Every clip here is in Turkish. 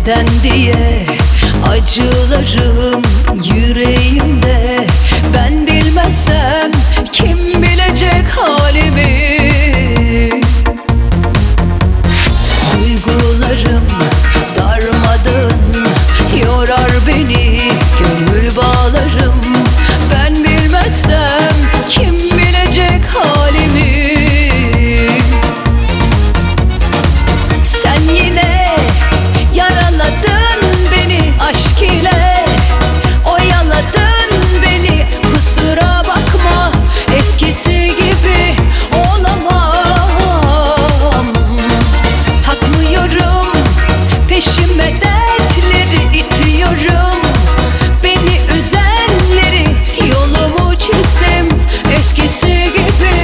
Neden diye acılarım yüreğimde. Ben bilmezsem kim bilecek halimi? Duygularım darmadağın yorar beni, gönül bağlarım. Ben bilmezsem kim bilecek halimi? Sen yine yaraladın beni aşk ile, oyaladın beni, kusura bakma eskisi gibi olamam. Takmıyorum peşime dertleri, itiyorum beni üzenleri, yolumu çizdim eskisi gibi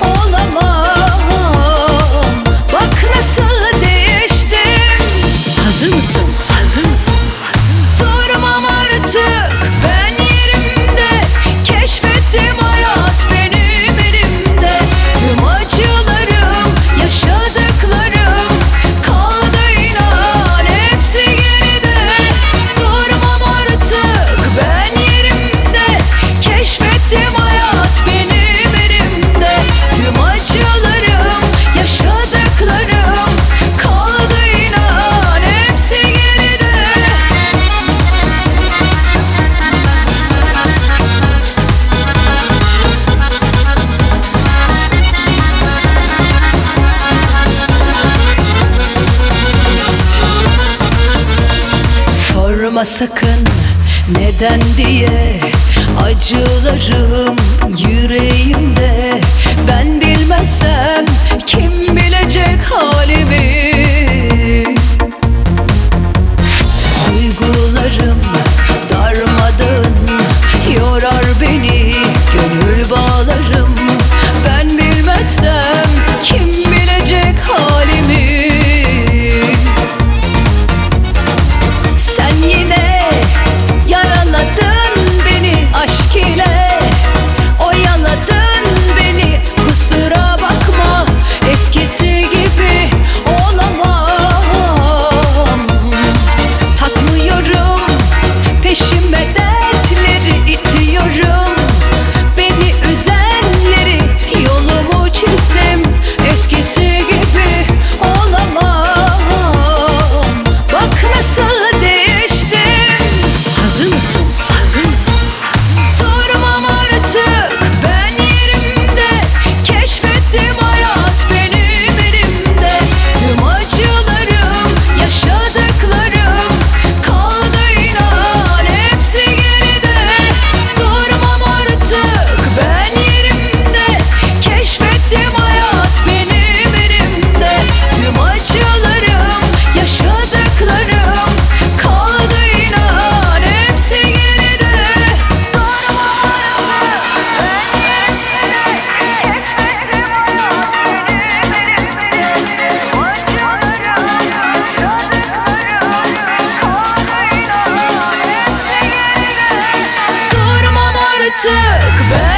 olamam. Bak nasıl değiştim. Hazır mısın? Hazır mısın? Durmam artık ben yerimde, keşfettim hayat benim elimde. Tüm acılarım, yaşadıklarım kaldı inan hepsi geride. Durmam artık ben yerimde, keşfettim hayat benim elimde. Tüm acılarım, yaşadıklarım kaldı inan hepsi geride. Sorma sakın neden diye acılarım yüreğimde. Ben bilmezsem kim bilecek halimi? Duygularım darmadağın yorar beni, gönül bağlarım. Ben bilmezsem kim bilecek halimi? Sen yine yaraladın beni aşk ile, oyaladın beni, kusura bakma eskisi gibi olamam. Takmıyorum peşime dertleri, itiyorum beni üzenleri, yolumu çizdim eskisi gibi olamam. Bak nasıl değiştim. Hazır mısın? Hazır mısın? Durmam artık ben yerimde, keşfettim hayat benim elimde. Tüm acılarım, yaşadıklarım kaldı inan hepsi geride. Durmam artık ben yerimde, keşfettim hayat benim elimde. Tüm acılarım, yaşadıklarım kaldı inan hepsi geride. Durmam artık ben